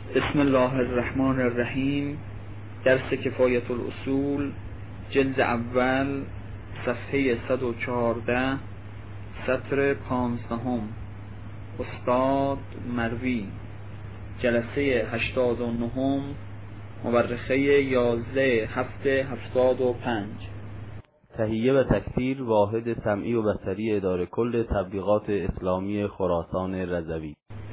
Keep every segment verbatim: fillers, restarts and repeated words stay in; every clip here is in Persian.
بسم الله الرحمن الرحیم. درس کفایت الاصول، جلد اول، صفحه صد و چهارده، سطر پانزدهم. استاد مروی، جلسه هشتاد و نهم، مورخه یازده هفته هفتاد و پنج. تهیه و تکثیر واحد سمعی و بصری اداره کل تبلیغات اسلامی خراسان رضوی.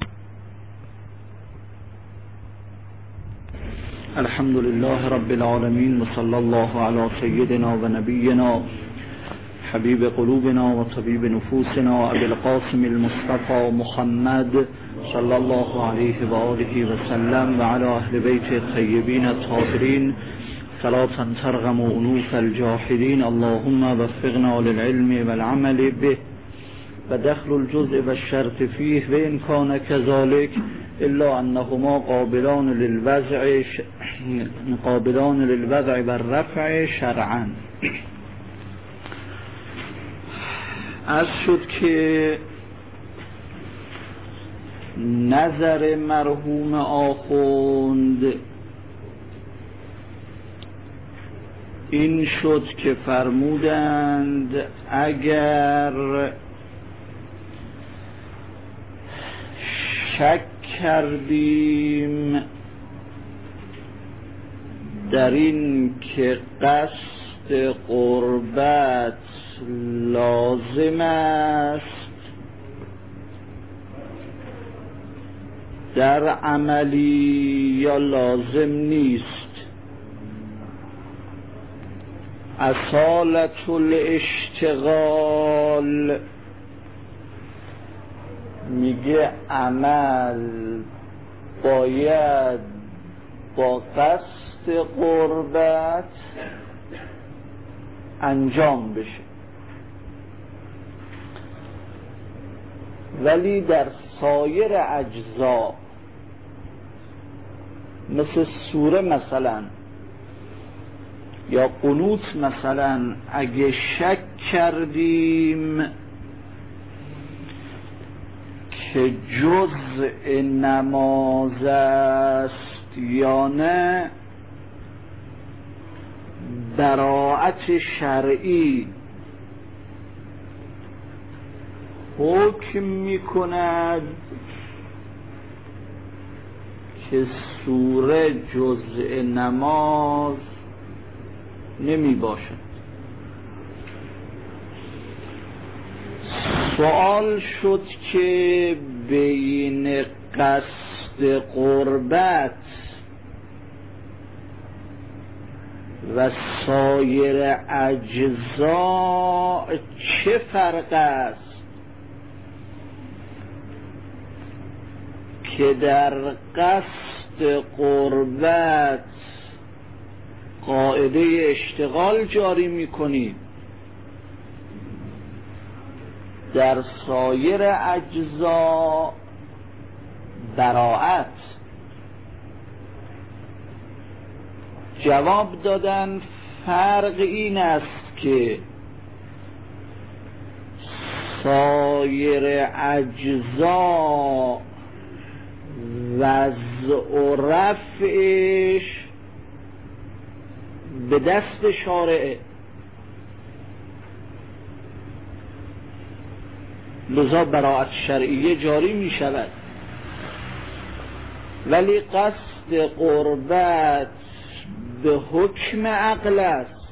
الحمد لله رب العالمين وصلى الله على سيدنا ونبينا حبيب قلوبنا وطبيب نفوسنا أبي القاسم المصطفى محمد صلى الله عليه وآله وسلم وعلى أهل بيته الطيبين الطاهرين صلاة ترغم أنوف الجاحدين. اللهم وفقنا للعلم والعمل به ودخل الجزء والشرط فيه وإن كان كذلك إلا أنهما قابلان للوضع ش... قابلان للوضع والرفع شرعا. عرض شد که نظر مرحوم آخوند این شد که فرمودند اگر شک کردیم در این که قصد قربت لازم است در عملی یا لازم نیست، اصالت الاشتغال میگه عمل باید با قصد قربت انجام بشه، ولی در سایر اجزا مثل سوره مثلا یا قنوت مثلا اگه شک کردیم که جزء نماز است یا نه، براءت شرعی حکم می کند که سوره جزء نماز نمی باشد. سوال شد که بین قصد قربت و سایر اجزا چه فرق است که در قصد قربت قاعده اشتغال جاری می‌کنید، در سایر اجزا براءت. جواب دادن فرق این است که سایر اجزا وضع و رفعش به دست شارعه، لذا براءت شرعیه جاری می شود، ولی قصد قربت به حکم عقل است،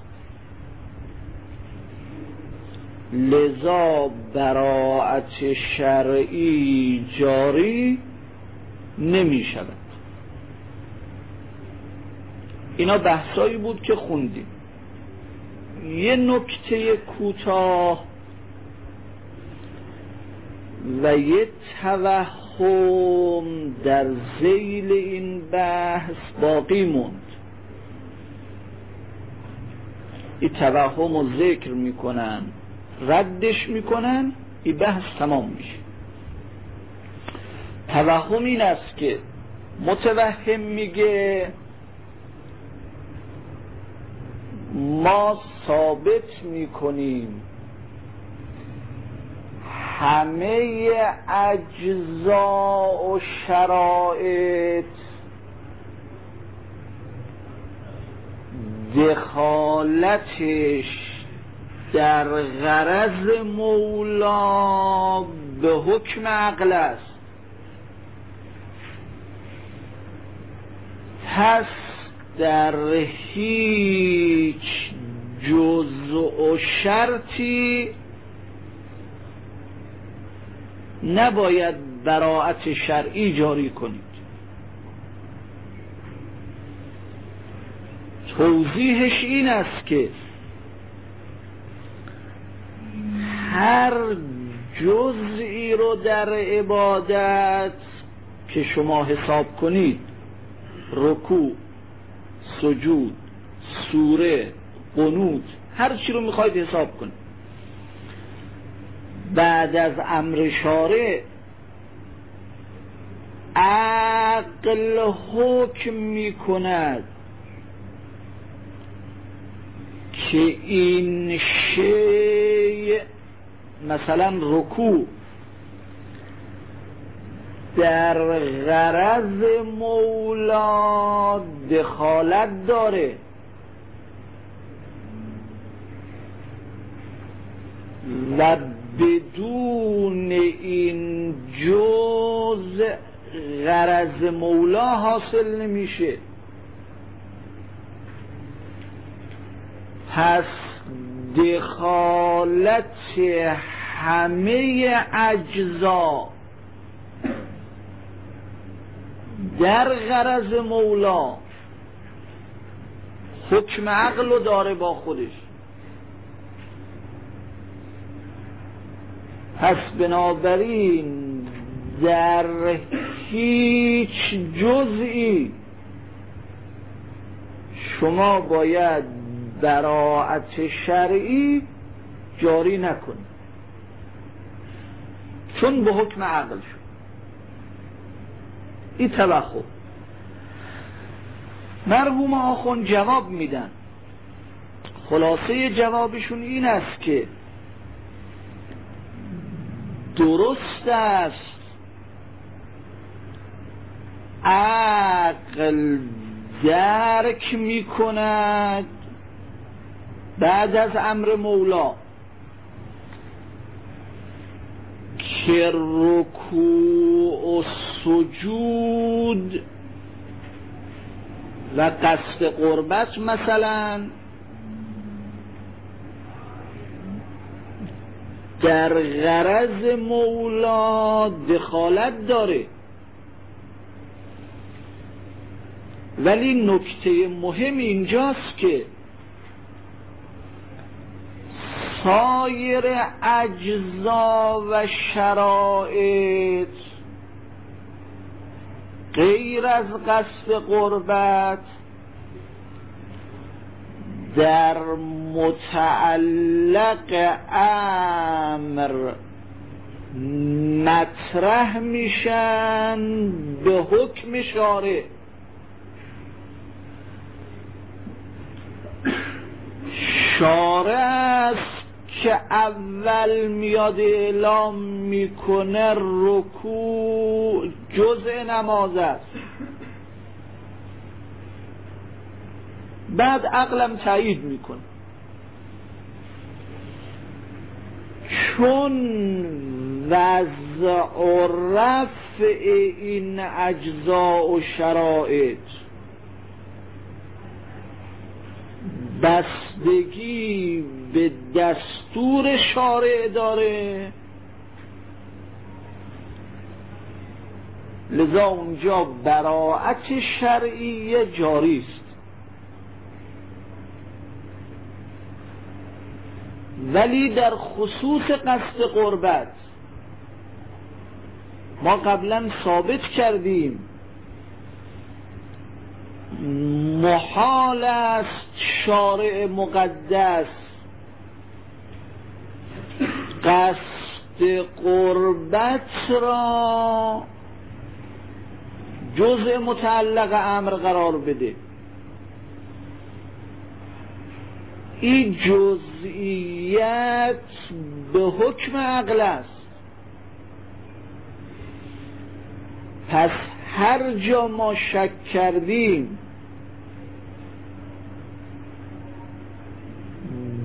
لذا براءت شرعی جاری نمی شود. اینا بحثایی بود که خوندیم. یه نکته کوتاه و یه توهم در ذیل این بحث باقی موند. این توهم رو ذکر میکنن، ردش میکنن، این بحث تمام میشه. توهم این است که متوهم میگه ما ثابت میکنیم همه اجزا و شرایط دخالتش در غرض مولا به حکم عقل است. پس در هیچ جزء و شرطی نباید براءت شرعی جاری کنید. توضیحش این است که هر جزئی رو در عبادت که شما حساب کنید، رکوع، سجود، سوره، قنوت، هر چی رو میخواید حساب کنید، بعد از امر شارع عقل حکم میکند که این شیء، مثلا رکوع، در غرض مولا دخالت داره و بدون این جز غرض مولا حاصل نمیشه. پس دخالت همه اجزا در غرض مولا حکم عقل رو داره با خودش. پس بنابراین در هیچ جزئی شما باید براءت شرعی جاری نکنید، چون به حکم عقل شد. این توخع. مرحوم آخوند جواب میدن، خلاصه جوابشون این است که درست است عقل درک میکند بعد از امر مولا که رکوع و سجود و قصد قربت مثلا در غرض مولا دخالت داره، ولی نکته مهم اینجاست که سایر اجزا و شرایط غیر از قصد قربت در متعلق امر مطرح میشن به حکم شارع. شارع است که اول میاد اعلام میکنه رکوع جزء نماز است، بعد عقلم تایید میکنه. چون وضع و رفع این اجزا و شرایط بستگی به دستور شارع داره، لذا اونجا براءت شرعی جاری است. ولی در خصوص قصد قربت ما قبلا ثابت کردیم محال است شارع مقدس قصد قربت را جزء متعلق امر قرار بده. این جزئیت به حکم عقل است. پس هر جا ما شک کردیم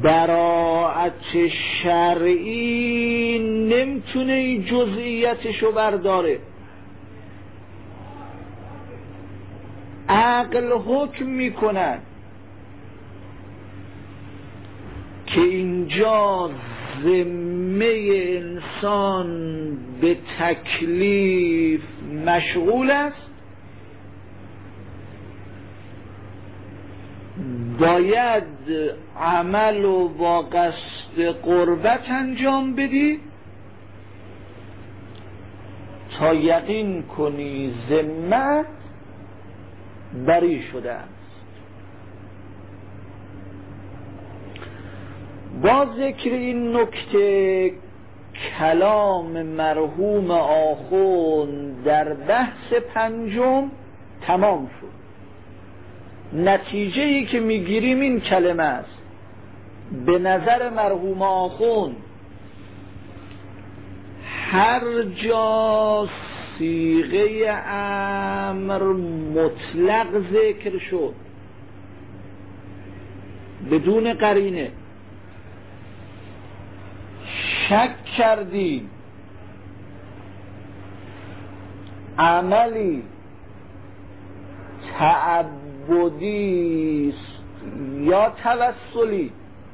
براعت شرعی نمیتونه جزئیاتشو برداره. عقل حکم میکنن که اینجا ذمه انسان به تکلیف مشغول است، باید عمل و با قصد قربت انجام بدی تا یقین کنی ذمت بری شده است. با ذکر این نکته کلام مرحوم آخوند در بحث پنجم تمام شد. نتیجه ای که میگیریم این کلمه است: به نظر مرحوم آخوند هر جا صیغه امر مطلق ذکر شد بدون قرینه، شک کردی عملی تعبدی یا توسلی،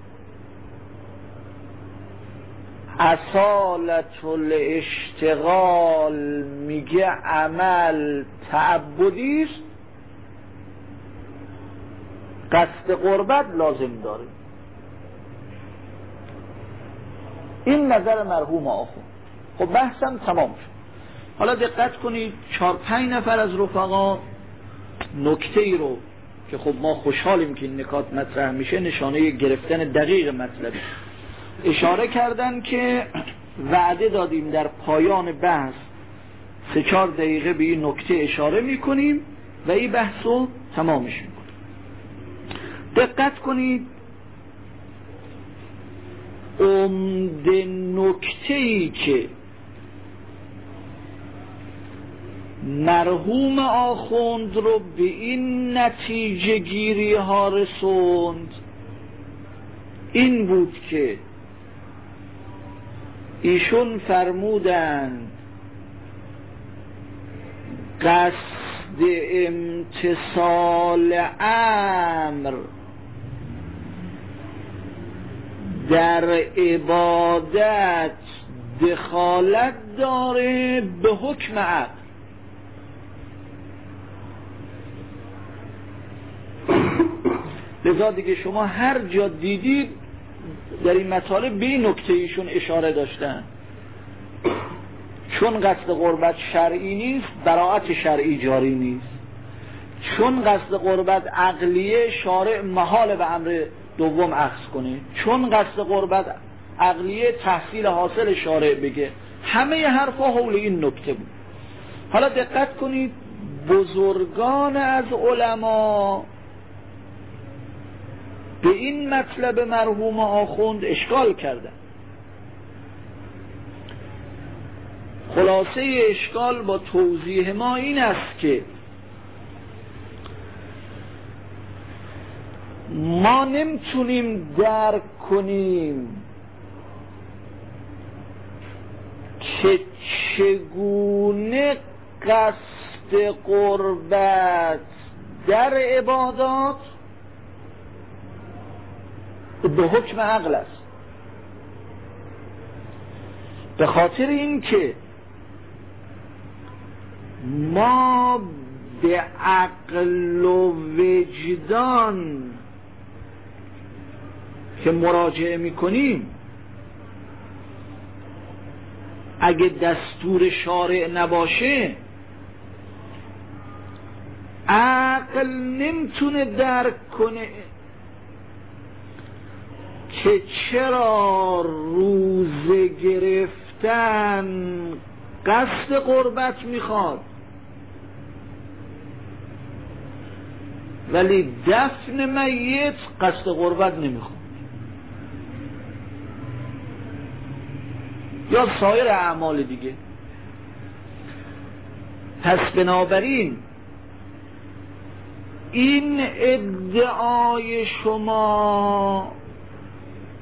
اصالت الاشتغال میگه عمل تعبدی است، قصد قربت لازم داره. این نظر مرحوم آخوند. خب بحثم تمام شد. حالا دقت کنید، چهار پنج نفر از رفقا نکته ای رو که خب ما خوشحالیم که این نکات مطرح میشه، نشانه گرفتن دقیق مطلبی، اشاره کردن که وعده دادیم در پایان بحث سه چهار دقیقه به این نکته اشاره میکنیم و این بحث رو تمامش میکنیم. دقت کنید، عمده نکته ای که مرحوم آخوند رو به این نتیجه گیری ها رسوند این بود که ایشون فرمودند قصد امتثال امر در عبادت دخالت داره به حکم عقل. لذا دیگه شما هر جا دیدید در این مطالب به این نکته ایشون اشاره داشتن، چون قصد قربت شرعی نیست براعت شرعی جاری نیست، چون قصد قربت عقلیه شارع محال به امر دوم اخذ کنه، چون قصد قربت عقلیه تحصیل حاصل شارع بگه. همه حرفا حول این نکته بود. حالا دقت کنید، بزرگان از علما به این مطلب مرحوم آخوند اشکال کردن. خلاصه اشکال با توضیح ما این است که ما نمیتونیم درک کنیم که چگونه قصد قربت در عبادات به حکم عقل است. به خاطر این که ما به عقل و وجدان که مراجعه میکنیم، اگه دستور شارع نباشه عقل نمیتونه درک کنه که چرا روزه گرفتن قصد قربت میخواد ولی دفن میت قصد قربت نمیخواد، یا سایر اعمال دیگه. پس بنابراین این ادعای شما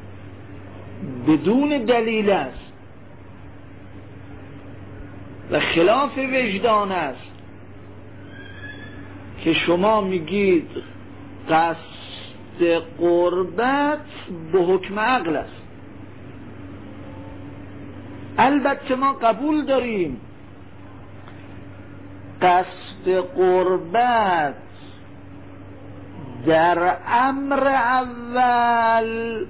بدون دلیل است و خلاف وجدان است که شما میگید قصد قربت به حکم عقل است. البته ما قبول داریم قصد قربت در امر اول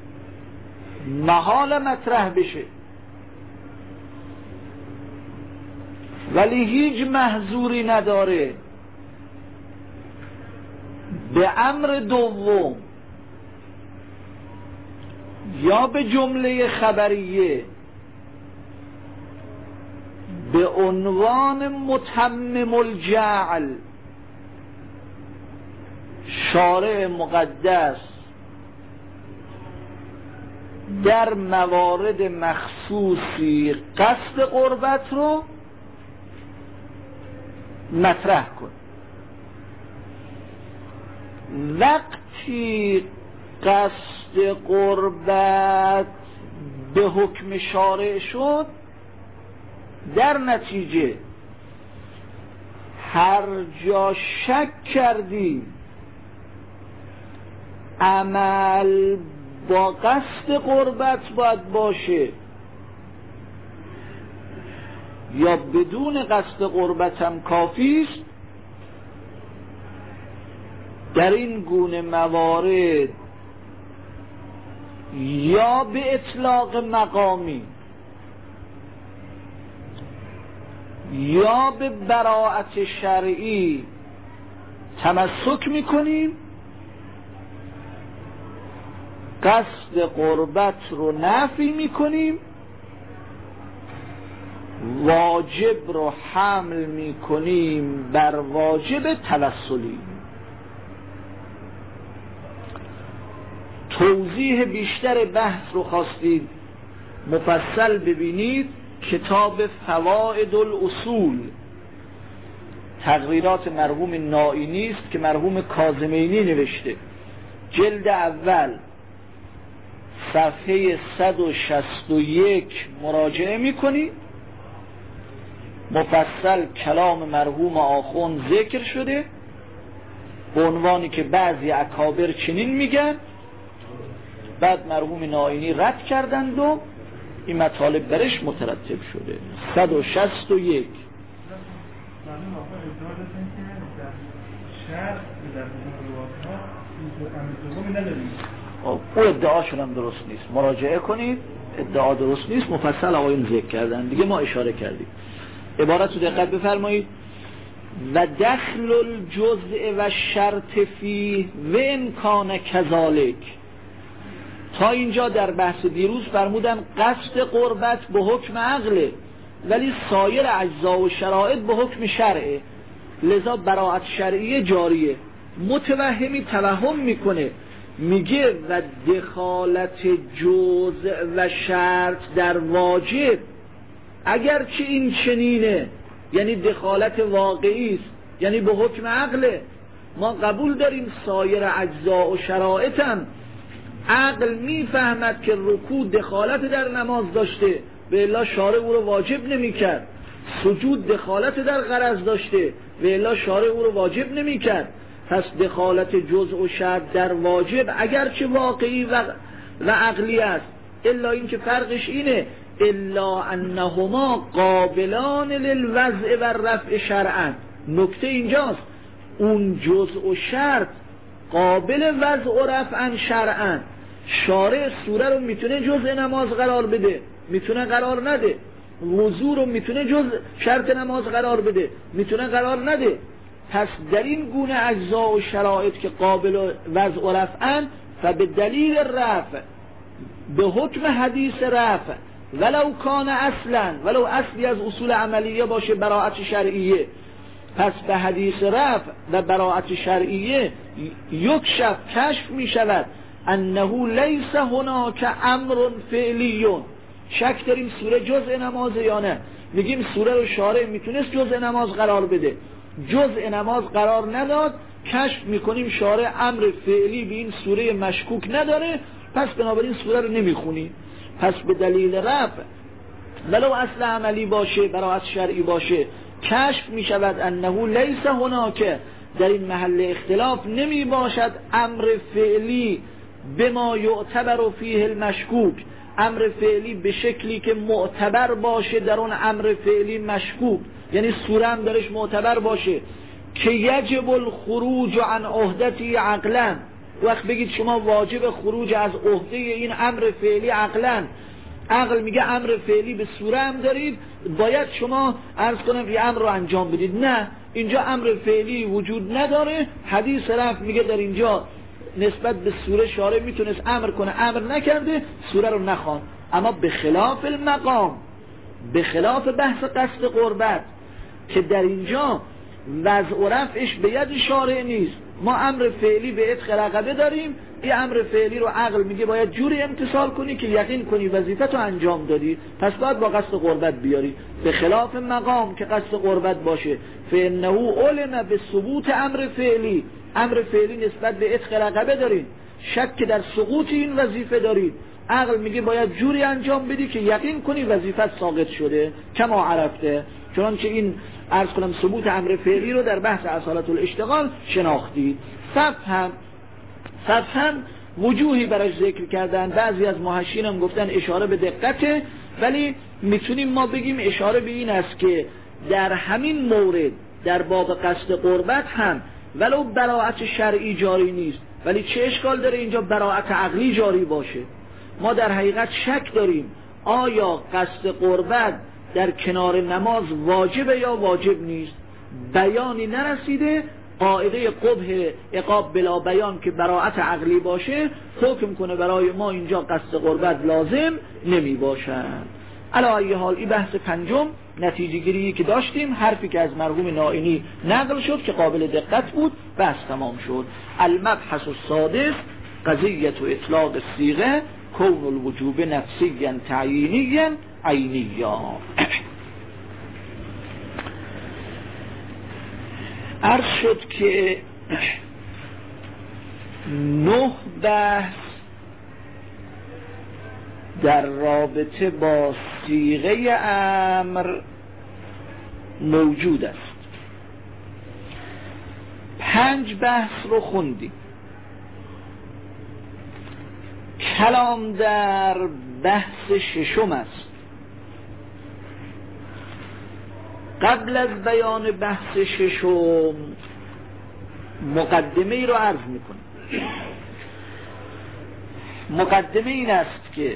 محال مطرح بشه، ولی هیچ محظوری نداره به امر دوم یا به جمله خبریه به عنوان متمم الجعل شارع مقدس در موارد مخصوصی قصد قربت رو مطرح کن. وقتی قصد قربت به حکم شارع شد، در نتیجه هر جا شک کردی عمل با قصد قربت باید باشه یا بدون قصد قربت هم کافی است، در این گونه موارد یا به اطلاق مقامی یا به براءت شرعی تمسک میکنیم، قصد قربت رو نفی میکنیم، واجب رو حمل میکنیم بر واجب توسلی. توضیح بیشتر بحث رو خواستید مفصل ببینید، کتاب فوائد الاصول تقریرات مرحوم نائینی است که مرحوم کاظمینی نوشته، جلد اول صفحه صد و شصت و یک مراجعه میکنید. مفصل کلام مرحوم آخوند ذکر شده به عنوانی که بعضی اکابر چنین میگن، بعد مرحوم نائینی رد کردند و این مطالب برش مترتب شده. صد و شصت و یک او ادعاشون هم درست نیست، مراجعه کنید، ادعا درست نیست، مفصل آقایون ذکر کردن دیگه، ما اشاره کردیم. عبارت رو دقت بفرمایید. و دخل الجزء و شرط فیه و امکان کذالک. تا اینجا در بحث دیروز فرمودم قصد قربت به حکم عقله، ولی سایر اجزا و شرایط به حکم شرعه، لذا براءت شرعیه جاریه. متوهمی توهم میکنه، میگه و دخالت جزء و شرط در واجب اگرچه این چنینه، یعنی دخالت واقعی است، یعنی به حکم عقله، ما قبول داریم سایر اجزا و شرایط هم عقل میفهمد که رکوع دخالت در نماز داشته، به الا شارع او رو واجب نمیکرد. سجود دخالت در غرض داشته، به الا شارع او رو واجب نمیکرد. پس دخالت جزء و شرط در واجب اگرچه واقعی و, و عقلی است، الا این که فرقش اینه الا انهما قابلان للوضع و رفع شرعا. نکته اینجاست، اون جزء و شرط قابل وضع و رفعا شرعا. شارع سوره رو میتونه جزء نماز قرار بده، میتونه قرار نده. وضو رو میتونه جزء شرط نماز قرار بده، میتونه قرار نده. پس در این گونه اجزا و شرایط که قابل وضع و رفعن، فبه دلیل رفع به حکم حدیث رفع ولو کان اصلا، ولو اصلی از اصول عملیه باشه براءت شرعیه، پس به حدیث رفع و براءت شرعیه یکشف کشف می شود انه لیس هناک امر فعلیون. شک داریم سوره جزء نماز یا نه؟ میگیم سوره رو شارع میتونست جزء نماز قرار بده، جزء نماز قرار نداد، کشف میکنیم شارع امر فعلی به این سوره مشکوک نداره، پس بنابراین سوره رو نمیخونیم. پس به دلیل رفع ولو اصل عملی باشه، براعت شرعی باشه، کشف می شود انه لیس هناک، در این محل اختلاف نمی باشد امر فعلی به ما یعتبر فیه المشکوک، امر فعلی به شکلی که معتبر باشه در اون امر فعلی مشکوک، یعنی سوره هم درش معتبر باشه که یجب الخروج عن عهدتی عقلا. وقت بگید شما واجب خروج از عهده این امر فعلی عقلا، عقل میگه امر فعلی به سوره هم دارید، باید شما عرض کنم این امر رو انجام بدید. نه، اینجا امر فعلی وجود نداره. حدیث رفع میگه در اینجا نسبت به سوره شارع میتونست امر کنه، امر نکرده، سوره رو نخوان. اما به خلاف المقام، به خلاف بحث قصد قربت که در اینجا وضع و رفعش به ید شارع نیست، ما امر فعلی به عتق رقبه داریم، این امر فعلی رو عقل میگه باید جوری امتثال کنی که یقین کنی وظیفت رو انجام دادی، پس باید با قصد قربت بیاری. به خلاف مقام که قصد قربت باشه، فانه علم به ثبوت امر فعلی، امر فعلی نسبت به عتق رقبه دارید، شک که در سقوط این وظیفه دارید، عقل میگه باید جوری انجام بدی که یقین کنی وظیفت ساقط شده کما عرفته. چنانچه این عرض کنم ثبوت امر فعلی رو در بحث اصالت الاشتغال شناختی. صفحا صفحا وجوهی براش ذکر کردن، بعضی از محشین هم گفتن اشاره به دقته، ولی میتونیم ما بگیم اشاره به این است که در همین مورد در باب قصد قربت هم ولو براعت شرعی جاری نیست، ولی چه اشکال داره اینجا براعت عقلی جاری باشه؟ ما در حقیقت شک داریم آیا قصد قربت در کنار نماز واجبه یا واجب نیست. بیانی نرسیده، قاعده قبح عقاب بلا بیان که براعت عقلی باشه حکم کنه برای ما اینجا قصد قربت لازم نمی باشد. علی ای حال این بحث پنجم نتیجه گیری که داشتیم، حرفی که از مرحوم نائینی نقل شد که قابل دقت بود، بحث تمام شد. المبحث السادس قضیه اطلاق الصیغه کون الوجوب نفسیا تعیینیا عینیا. عرض شد که نه بحث در رابطه با صیغه امر موجود است. پنج بحث رو خوندیم. کلام در بحث ششم است. قبل از بیان بحث ششم مقدمه ای رو عرض میکنم. مقدمه این است که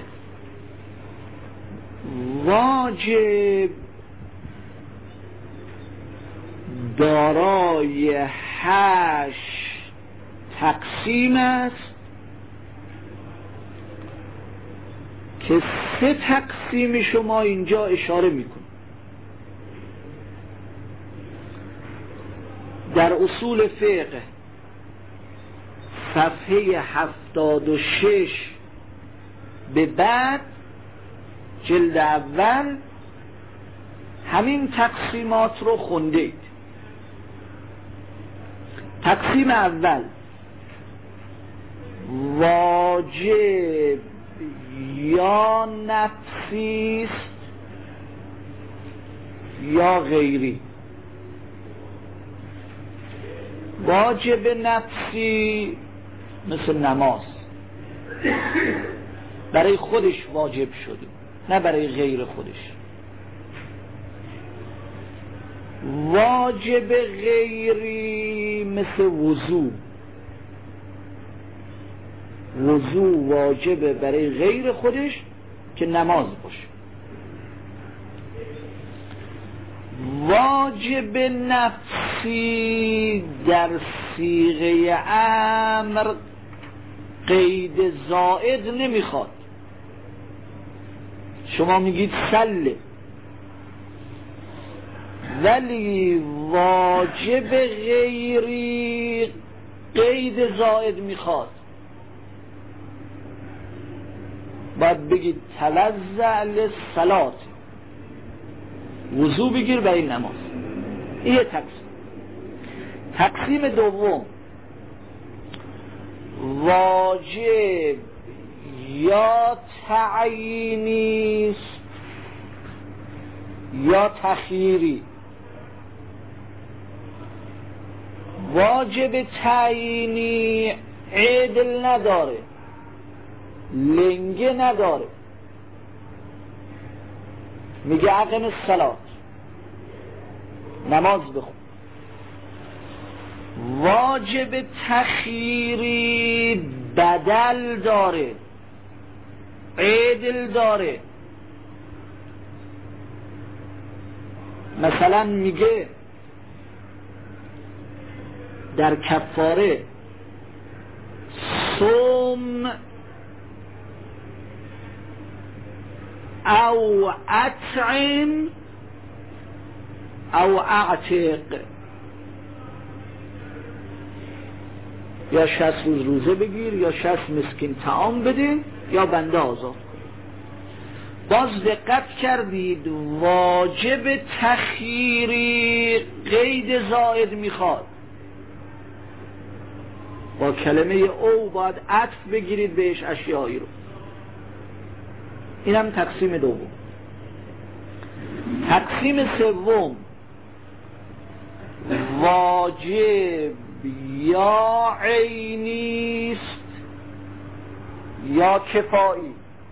واجب دارای هشت تقسیم است که سه تقسیم شما اینجا اشاره میکن. در اصول فقه صفحه هفتاد و شش به بعد جلد اول همین تقسیمات رو خوندید. تقسیم اول واجب یا نفسی است یا غیری. واجب نفسی مثل نماز برای خودش واجب شده، نه برای غیر خودش. واجب غیری مثل وضو، وضو واجب برای غیر خودش که نماز باشه. واجب نفسی در صیغه امر قید زائد نمیخواد. شما میگید سله، ولی واجب غیری قید زائد میخواد. باید بگید توضع للصلاة، وضو بگیر برای نماز. این تقسیم. تقسیم دوم واجب یا تعیینی است یا تخییری. واجب تعیینی عدل نداره، لنگه نداره، میگه اقم الصلاة، نماز بخون. واجب تخییری بدل داره، عدل داره. مثلا میگه در کفاره صوم او اطعم او اعتق، یا شصت روز روزه بگیر، یا شصت مسکین طعام بده، یا بنده آزاد کن. باز دقت کردید واجب تخییری قید زائد میخواد. با کلمه او باید عطف بگیرید بهش اشیایی رو. اینم تقسیم دوم. تقسیم سوم واجب یا عینی است یا کفایی.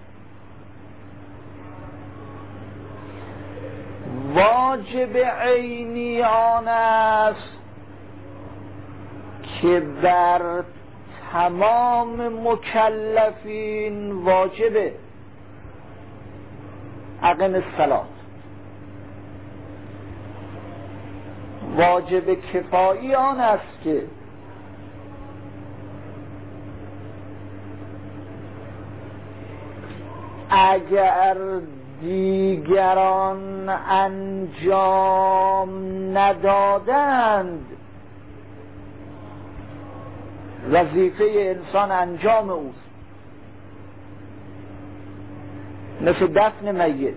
واجب عینی آن است که بر تمام مکلفین واجبه، اقم الصلاة. واجب کفایی آن است که اگر دیگران انجام ندادند وظیفه انسان انجام اوست، مثل دفن میت.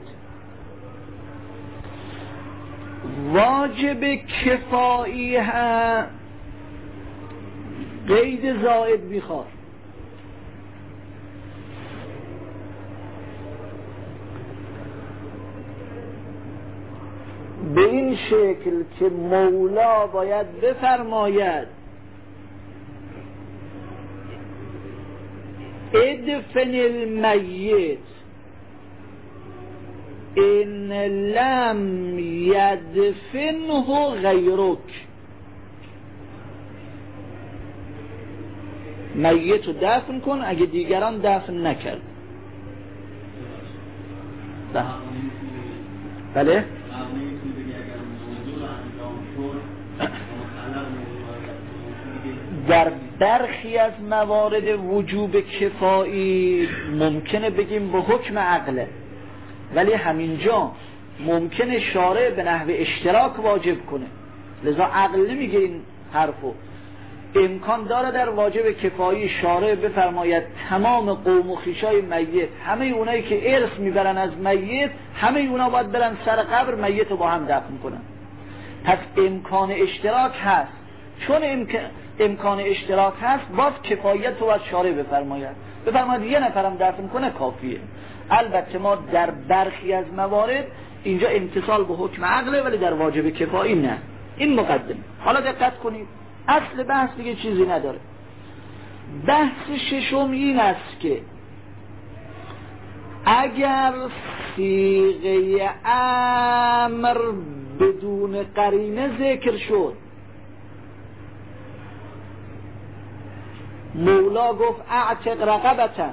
واجب کفایی هم قید زائد میخواد. به این شکل که مولا باید بفرماید ادفن المیت ان لم یدفنه غیرک. میت رو دفن کن اگه دیگران دفن نکرد. بله؟ در برخی از موارد وجوب کفایی ممکنه بگیم به حکم عقله، ولی همینجا ممکنه شارع به نحو اشتراک واجب کنه، لذا عقل نمیگه این حرفو. امکان داره در واجب کفایی شارع بفرماید تمام قوم و خویشای میت، همه اونایی که ارث میبرن از میت، همه اونا باید برن سر قبر میت رو با هم دفن کنن. پس امکان اشتراک هست. چون امکان امکان اشتراک هست، باز کفایت رو از شارع بفرماید، بفرماید یه نفرم دفن کنه کافیه. البته ما در برخی از موارد اینجا امتصال به حکم عقله، ولی در واجب کفایی نه. این مقدمه. حالا دقت کنید، اصل بحث دیگه چیزی نداره. بحث ششم این است که اگر صیغه امر بدون قرینه ذکر شد، مولا گفت اعتق رقبتن،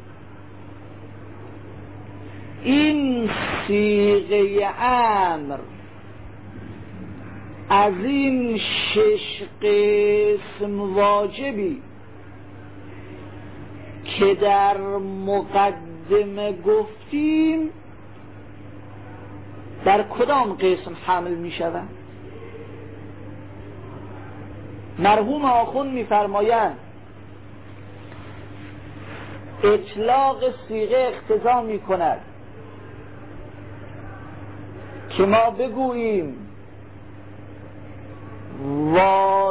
این صیغه امر از این شش قسم واجبی که در مقدمه گفتیم در کدام قسم حمل می شود؟ مرحوم آخوند می فرمایند اطلاق صیغه اقتضا می کند که ما بگوییم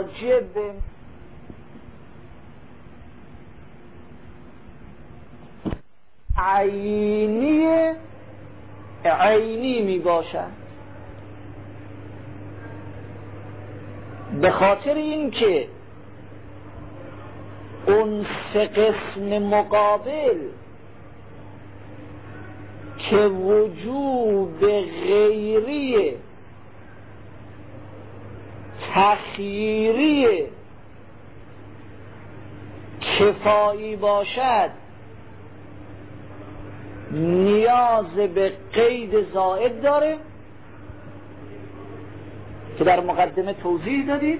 واجب عینی عینی می باشد. به خاطر این که اون سه قسم مقابل که وجوب غیری تخییری کفایی باشد، نیاز به قید زائد داره که در مقدمه توضیح دادیم.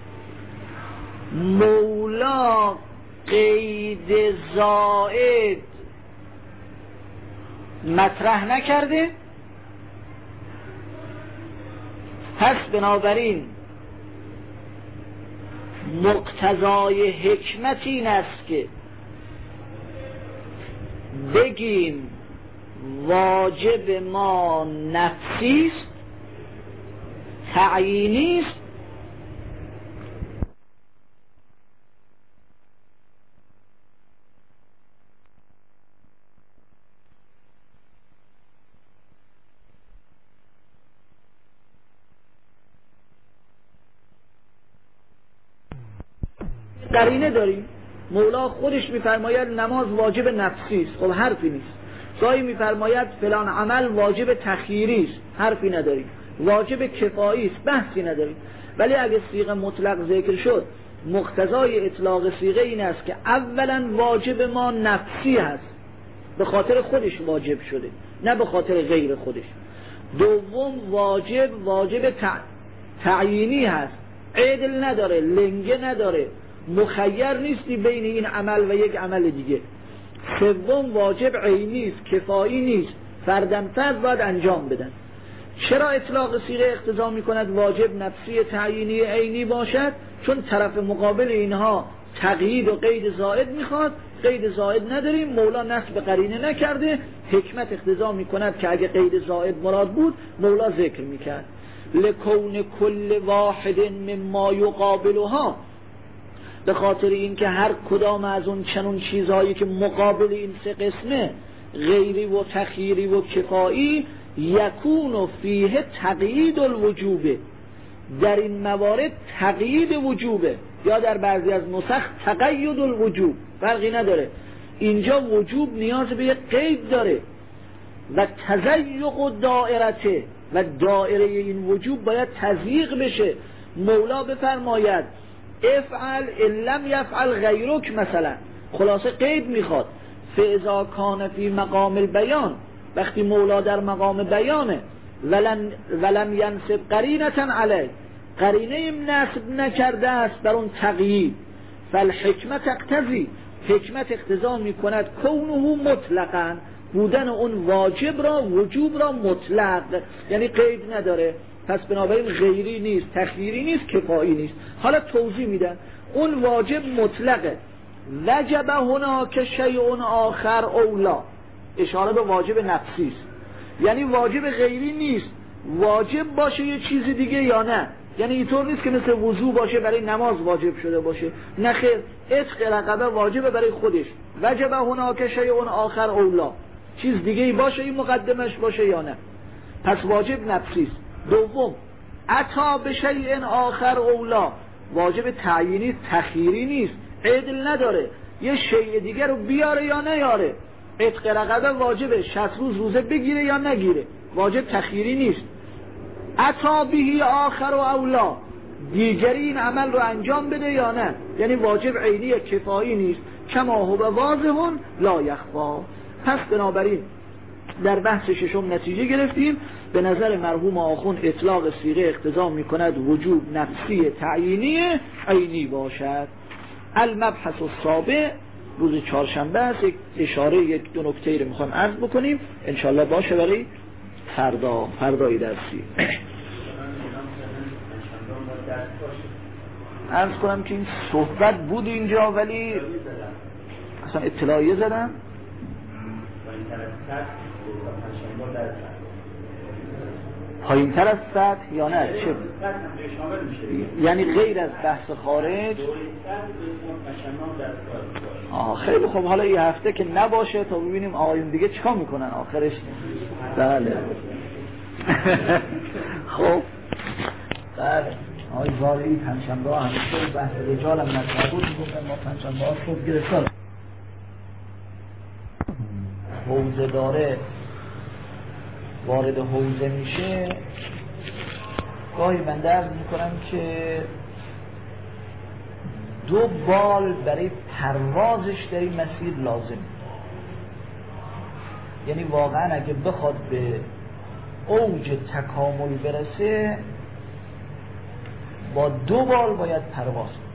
مولا قید زائد مطرح نکرده، پس بنابراین مقتضای حکمت این است که بگیم واجب ما نفسی است، تعیینی است، قرینه داریم. مولا خودش میفرماید نماز واجب نفسی است، خب حرفی نیست. گاهی میفرماید فلان عمل واجب تخییری است، حرفی نداریم. واجب کفایی است، بحثی نداریم. ولی اگه صیغه مطلق ذکر شد، مقتضای اطلاق صیغه این است که اولا واجب ما نفسی هست، به خاطر خودش واجب شده، نه به خاطر غیر خودش. دوم واجب واجب تع... تعیینی هست، عدل نداره، لنگه نداره، مخیر نیستی بین این عمل و یک عمل دیگه. سوم واجب عینی است، کفایی نیست، فردن فرد باید انجام بدن. چرا اطلاق صیغه اقتضا میکند واجب نفسی تعیینی عینی باشد؟ چون طرف مقابل اینها تقیید و قید زائد میخواد، قید زائد نداریم، مولا نصب قرینه نکرده، حکمت اقتضا میکند که اگه قید زائد مراد بود مولا ذکر میکرد. لکون کل واحد مما یقابلها، به خاطر اینکه هر کدام از اون چنون چیزهایی که مقابل این سه قسمه، غیری و تخییری و کفایی، یکون فیه تقیید الوجوبه، در این موارد تقیید وجوبه، یا در بعضی از نسخ تقید الوجوب، فرقی نداره. اینجا وجوب نیاز به یک قید داره و تضیق و دائرته، و دائره این وجوب باید تضییق بشه. مولا بفرماید افعل ان لم یفعل غیرک مثلا، خلاصه قید میخواد. فاذا کان فی مقام البیان، وقتی مولا در مقام بیانه، ولن ولم ینصب قرینه علی، قرینه نصب نکرده است بر اون تقیید، فالحکمت اقتضی، حکمت اقتضا میکند کونه مطلقا، بودن اون واجب را، وجوب را مطلق، یعنی قید نداره. پس بنابراین غیری نیست، تخییری نیست، کفایی نیست. حالا توضیح میدن اون واجب مطلقه. وجب هناک شیء آخر اولا، اشاره به واجب نفسی است، یعنی واجب غیری نیست، واجب باشه یه چیز دیگه یا نه. یعنی اینطور نیست که مثل وضو باشه برای نماز واجب شده باشه، نه خیر، عتق رقبه واجبه برای خودش. وجب هناک شیء آخر اولا، چیز دیگه ای باشه این مقدمش باشه یا نه، پس واجب نفسی است. دوم عطا به شیء آخر اولا، واجب تعیینی تخییری نیست، عدل نداره، یه شیء دیگه رو بیاره یا نیاره. عتق رقبه واجبه، شصت روز روزه بگیره یا نگیره، واجب تخییری نیست. عطا بهی آخر و اولا، دیگری این عمل رو انجام بده یا نه، یعنی واجب عینی کفایی نیست. کما هو واضح لا یخفا. پس بنابراین در بحث ششم نتیجه گرفتیم. به نظر مرحوم آخون اطلاق صیغه اقتضا میکند وجوب نفسی تعیینی عینی باشد. المبحث السابع روز چهارشنبه است. یک اشاره یک دو نکته رو میخوام عرض بکنیم، انشالله باشه برای فردا، فردای درسی. عرض کنم که این صحبت بود اینجا ولی اصلا اطلاعیه زدم. پایین تر از سطح یا نه؟ چه؟ یعنی غیر از بحث خارج. آه خیلی خب، حالا یه هفته که نباشه تا ببینیم آقایون دیگه چیکار میکنن آخرش. بله خب بله آقای زاری پنجشنبه ها همیشه بحث رجال هم مطرح بود، میگفتن ما پنجشنبه ها صبح گرفتار حوزه داره وارد حوزه میشه. گاهی بنده عرض میکنم که دو بال برای پروازش در این مسیر لازم، یعنی واقعا اگه بخواد به اوج تکامل برسه با دو بال باید پرواز کنه.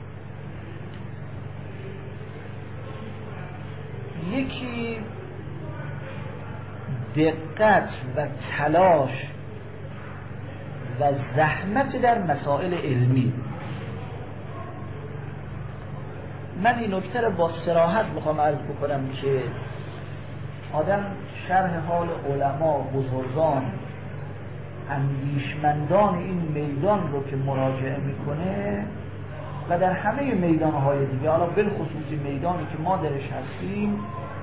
یکی دقت و تلاش و زحمت در مسائل علمی. من این نکته رو با صراحت میخوام عرض بکنم که آدم شرح حال علما، بزرگان، اندیشمندان این میدان رو که مراجعه میکنه و در همه میدانهای دیگه، حالا بالخصوص میدانی که ما درش هستیم،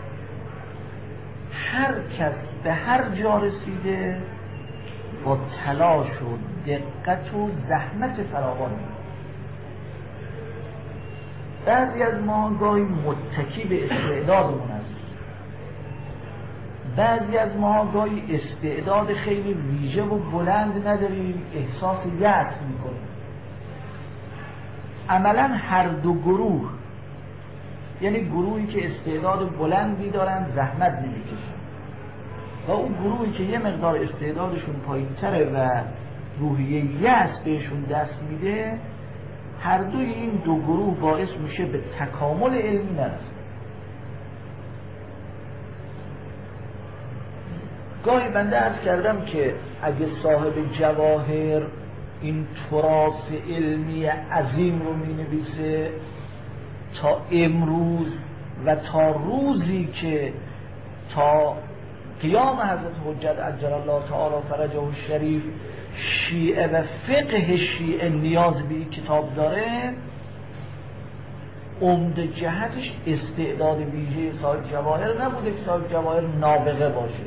هر کس به هر جا رسیده با تلاش و دقت و زحمت فراوان. بعضی از ما گاهی متکی به استعدادمون هست، بعضی از ما گاهی استعداد خیلی ویژه و بلند نداریم، احساس یأس میکنیم. عملا هر دو گروه، یعنی گروهی که استعداد بلندی دارن زحمت نمیکشن و اون گروهی که یه مقدار استعدادشون پایین‌تره و روحیه یأس بهشون دست میده، هر دوی این دو گروه باعث میشه به تکامل علمی نرسه. گاهی بنده عرض کردم که اگه صاحب جواهر این تراث علمی عظیم رو می نویسه تا امروز و تا روزی که تا قیام حضرت حجت عجل الله تعالی فرجه الشریف شیعه و فقه شیعه نیاز به این کتاب داره، عمده جهتش استعداد ویژه صاحب جواهر نبوده که صاحب جواهر نابغه باشه،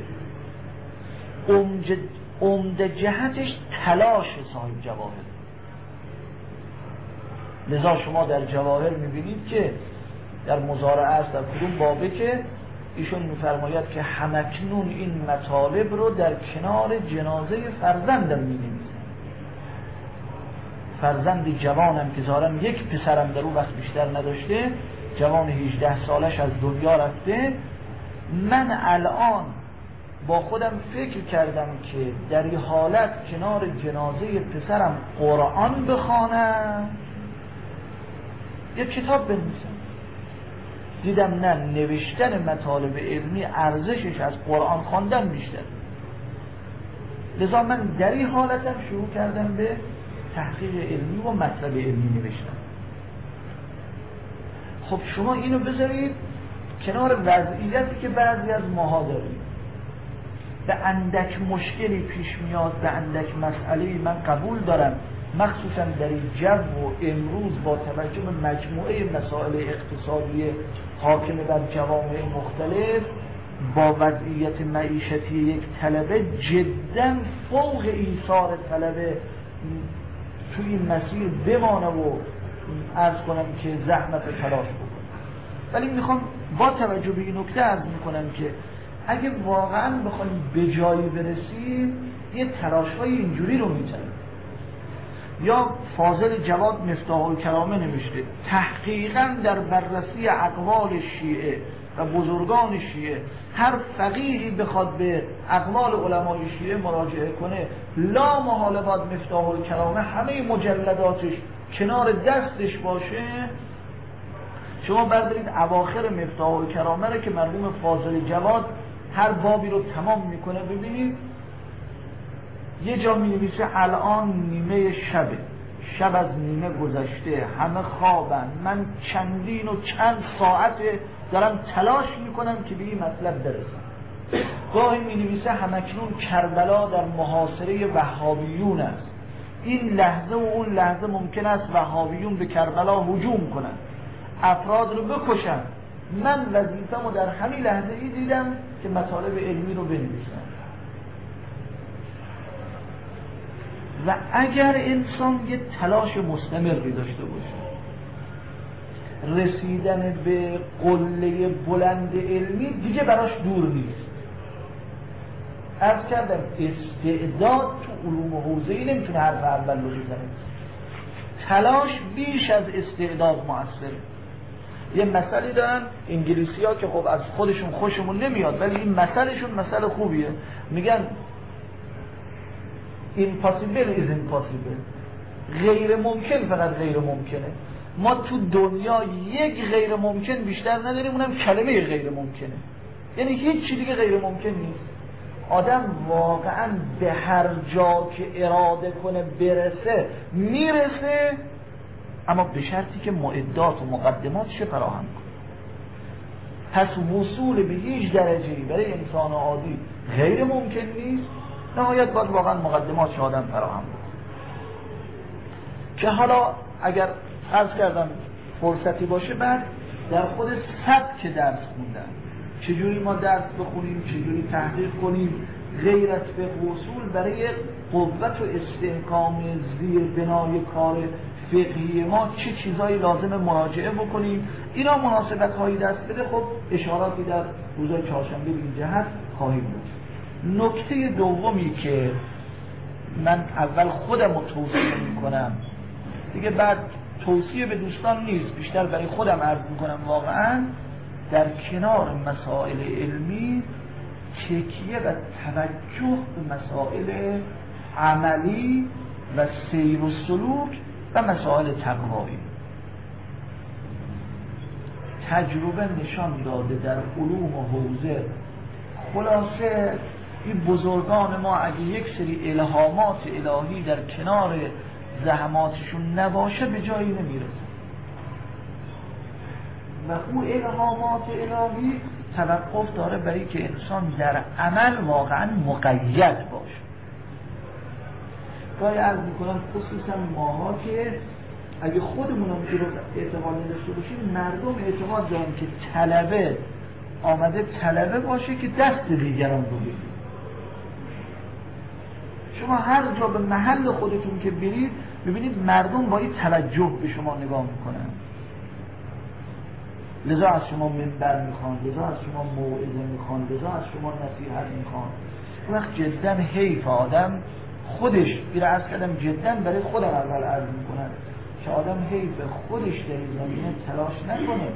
عمده جهتش تلاش صاحب جواهر. لذا شما در جواهر میبینید که در مزارعه است، در کدوم بابه که ایشون میفرماید که همکنون این مطالب رو در کنار جنازه فرزندم مینویسم. فرزندی جوانم که ظاهراً یک پسرم در اون وقت بیشتر نداشته، جوان هجده سالش از دنیا رفته. من الان با خودم فکر کردم که در این حالت کنار جنازه پسرم قرآن بخوانم یه کتاب بنویسم. دیدم نه، نوشتن مطالب علمی ارزشش از قرآن خواندن بیشتر. لذا من در این حالتم شروع کردم به تحقیق علمی و مطلب علمی نوشتن. خب شما اینو بذارید کنار وضعیتی که بعضی از ماها داریم، به اندک مشکلی پیش میاد، به اندک مسئله‌ای من قبول دارم، مخصوصا در این جو و امروز با توجه به مجموعه مسائل اقتصادی حاکم بر جوامع مختلف، با وضعیت معیشتی یک طلبه جدا فوق ایثار طلبه توی این مسیر بمانه و عرض کنم که زحمت تلاش بکنم. ولی میخوام با توجه به این نکته عرض میکنم که اگه واقعا بخوایم به جایی برسیم یه تلاش‌های اینجوری رو می‌کنیم. یا فاضل جواد مفتاح الکرامه نوشته تحقیقاً در بررسی اقوال شیعه و بزرگان شیعه، هر فقیهی بخواد به اقوال علمای شیعه مراجعه کنه لا محاله باید مفتاح الکرامه همه مجلداتش کنار دستش باشه. شما بردارید اواخر مفتاح الکرامه رو که مرحوم فاضل جواد هر بابی رو تمام میکنه، ببینید یه جا می‌نویسه الان نیمه شبه، شب از نیمه گذشته، همه خوابن، من چندین و چند ساعته دارم تلاش میکنم که به این مطلب برسم. گاهی می نویسه همکنون کربلا در محاصره وهابیون است، این لحظه و اون لحظه ممکن است وهابیون به کربلا هجوم کنند، افراد رو بکشند. من وظیفه‌مو در همین لحظه ای دیدم که مطالب علمی رو بنویسم. و اگر انسان یه تلاش مستمری داشته باشه، رسیدن به قله بلند علمی دیگه براش دور نیست. عرض کردم استعداد تو علوم حوزه‌ای نمیتونه حرف اول رو بزنه، تلاش بیش از استعداد موثره. یه مسئله دارن انگلیسی ها که خب از خودشون خوشمون نمیاد، ولی این مسئلهشون مسئله خوبیه، میگن impossible is impossible، غیر ممکن فقط غیر ممکنه. ما تو دنیا یک غیر ممکن بیشتر نداریم، اونم کلمه غیر ممکنه، یعنی هیچ چیزی دیگه غیر ممکن نیست. آدم واقعا به هر جا که اراده کنه برسه میرسه، اما به شرطی که معدات و مقدماتش فراهم کنه. پس وصول به هیچ درجه‌ای برای انسان عادی غیر ممکن نیست، نهایت باید واقعا مقدماتش آدم فراهم کنه. که حالا اگر عرض کردم فرصتی باشه بعد در خود سبک درس خوندن، چجوری ما درس بخونیم، چجوری تحقیق کنیم، غیر از فقه و اصول برای قوت و استحکام زیر بنای کار فقهی ما چه چیزایی لازم مراجعه بکنیم، اینا مناسبت هایی دست بده. خب اشاراتی در روزهای چهارشنبه به این جهت خواهیم بود. نکته دومی که من اول خودم رو توصیه میکنم، دیگه بعد توصیه به دوستان نیست، بیشتر برای خودم عرض میکنم، واقعا در کنار مسائل علمی تکیه و توجه به مسائل عملی و سیر و سلوک و مسائل تقوایی. تجربه نشان داده در علوم و حوزه، خلاصه این بزرگان ما اگه یک سری الهامات الهی در کنار زحماتشون نباشه به جایی نمیرسه. و اون الهامات الهی توقف داره برای که انسان در عمل واقعا مقید باشه. گاهی عرض میکنم خصوصا ماها که اگه خودمون هم که رو اعتقاد نداشته باشیم، مردم اعتقاد دارن که طلبه آمده طلبه باشه که دست دیگران رو بگیره. شما هر جا به محل خودتون که برید ببینید مردم با این توجه به شما نگاه میکنن، لذا از شما منبر میخوان، لذا از شما موعظه میخوان، لذا از شما نصیحت میخوان. وقت جدا حیف آدم خودش بیره عرض کردم، جدا برای خودم اول عرض میکنن که آدم حیف خودش در این زمینه تلاش نکنه.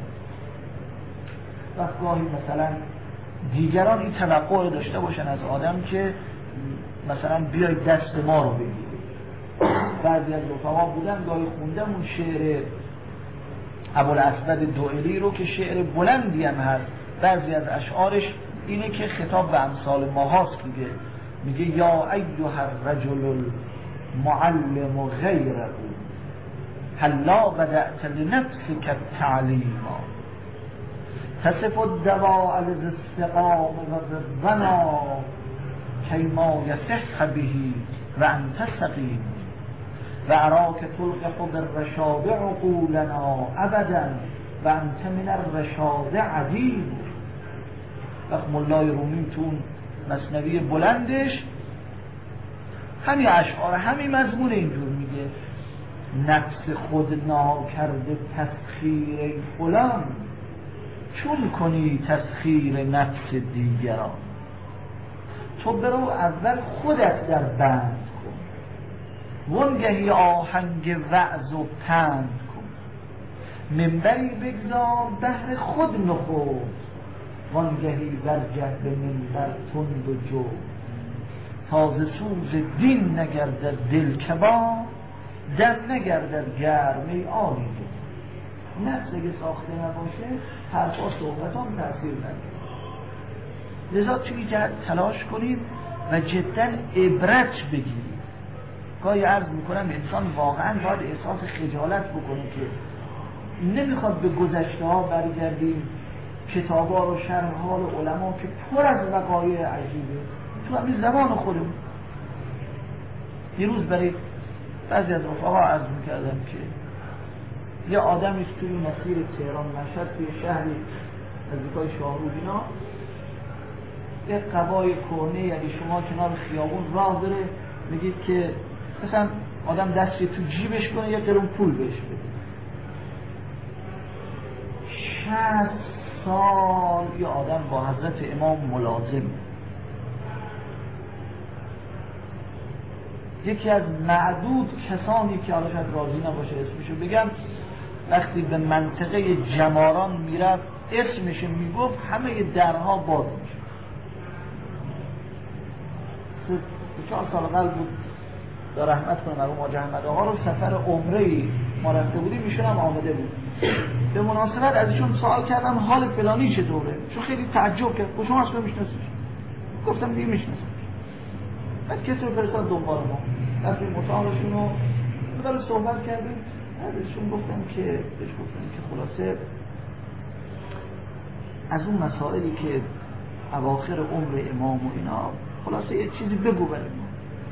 وقت گاهی مثلا دیگران این توقع داشته باشن از آدم که مثلا بیای دست ما رو بگیری. بعضی از رفقا بودن گاهی خوندم اون شعر ابوالاسود دؤلی رو که شعر بلندی هم هست، بعضی از اشعارش اینه که خطاب به امثال ما هاست، میگه میگه یا ایها الرجل المعلم غیره هلا بدأت لنفسك التعلیم تصف الدواء للاستقام والظنا کیما یصح به و انت سقیم و اراک تلقح بالرشاد عقولنا ابدا و انت من الرشاد عدیم. وقت مولای رومی تون مثنوی بلندش همین اشعار همین مضمون اینجور میگه نفس خود ناکرده تسخیر ای فلان چون کنی تسخیر نفس دیگران. تو برو اول خودت در بند کن، وانگهی آهنگ وعظ و پند کن، منبری بگذار بهر خود نخود، وانگهی برجه به منبر تند و جو، تازه سوز دین نگردد دل کباب، دم نگردد گرم ای آلی جو. نفس اگه ساخته نباشه حرفا صحبتان تأثیر نداره. لذا توی جهت تلاش کنید و جدا عبرت بگیرید. گاهی عرض میکنم انسان واقعا باید احساس خجالت بکنه که نمیخواد به گذشته ها برگردیم کتابا رو، شرح حال علما که پر از وقایع عجیبه تو همین زمان خودمون. یه روز برای بعضی از رفقا عرض میکردم که یه آدمی توی مسیر تهران مشهد توی شهری نزدیکای شاهرود اینا یه قبای کهنه، یعنی شما کنار خیابون راه داره میگید که مثلا آدم دستی تو جیبش کنه یه قرون پول بهش بده. شصت سال یه آدم با حضرت امام ملازم، یکی از معدود کسانی که حالا شاید راضی نباشه اسمشو بگم، وقتی به منطقه جماران میرفت اسمش میگفت همه درها باز میشه. سه چهار سال قبل بود، دا رحمت کنه مرحوم حاج احمد آقا رو سفر عمره‌ای ما رفته بودیم، ایشون هم آمده بود. به مناسبت از ایشون سوال کردم حال فلانی چطوره، چون خیلی تعجب کرد. خب شما اصلا میشناسیش؟ گفتم دیگه میشناسم. بعد کسی رو فرستاد دنبال ما، رفتیم مطالعشون رو مدار صحبت کردیم. ازشون گفتم که بهش گفتم که خلاصه از اون مسائلی که اواخر عمر امام و اینا خلاصه یه چیزی بگو برای ما.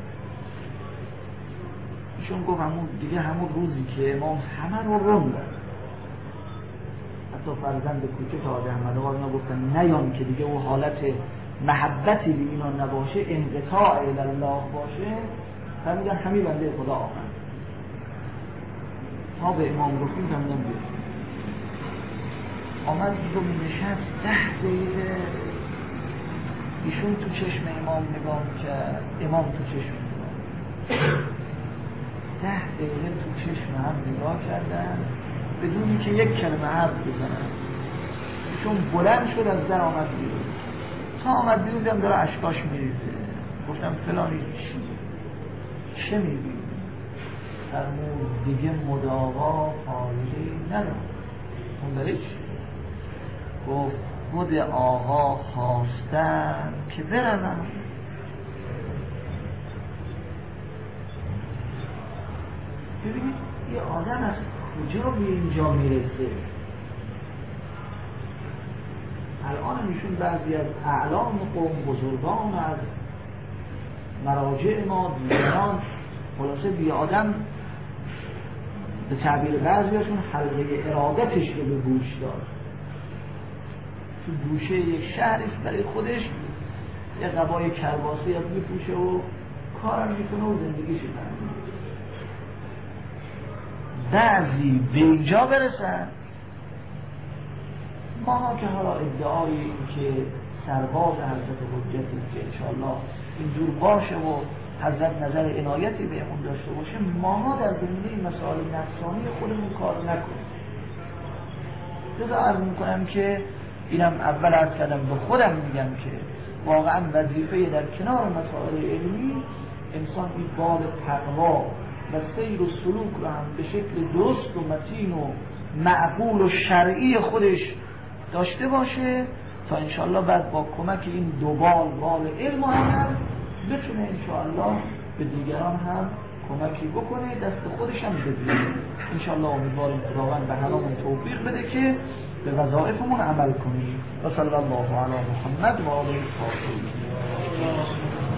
ایشون گفت همون دیگه همون روزی که امام همه رو رندن، حتی فرزند کوچه تا حاج احمد آقا اینا گفتن نیام که دیگه اون حالت محبتی به اینا نباشه، انقطاع الله باشه، فهمیدن همین بنده خدا آمد. ما به امام گفتیم فهمیدن بیاد آمد رو نشست ده دقیقه ایشون تو چشم امام نگاه کرد، امام تو چشم نگاه ده دقیقه تو چشم هم نگاه کردن بدونی که یک کلمه حرف بزنن. ایشون بلند شد از در آمد بیرون. تا آمد بیرون دیدم داره اشکاش میریزه. گفتم فلانی چی؟ چه میبینی؟ فرمود دیگه مداوا فایده نداره. اون داره چی؟ گفت خود آقا خواستن که برنم. ببینید یه آدم از کجا به اینجا میرسه؟ الان ایشون بعضی از اعلام قوم بزرگان از مراجع ما دیگران خلاصه بی آدم به تعبیر بعضیاشون حلقه ارادتش رو به گوش داد. تو گوشه یک شهرش برای خودش یه قبای کرباسی از میپوشه و کارم میکنه و زندگیش کنه. بعضی به اینجا برسن، ما که حالا ادعای این که سرباز حضرت حجتی که انشاءالله اینجور باشه و حضرت نظر عنایتی بهمون داشته باشه، ما در زمینه مسائل نفسانی خودمون کار نکنیم. لذا عرض میکنم که اینم اول عرض کردم به خودم میگم که واقعا وظیفه در کنار مسائل علمی انسان این باب تقوا و سیر و سلوک رو هم به شکل درست و متین و معقول و شرعی خودش داشته باشه تا انشاءالله بعد با کمک این دو بال بال علم و عمل بتونه انشاءالله به دیگران هم کمکی بکنه، دست خودش هم بده. انشاءالله امیدواریم خداوند به هممون توفیق بده که به وظایفمون عمل کنیم. و صلی الله علی محمد و آله الطاهرین.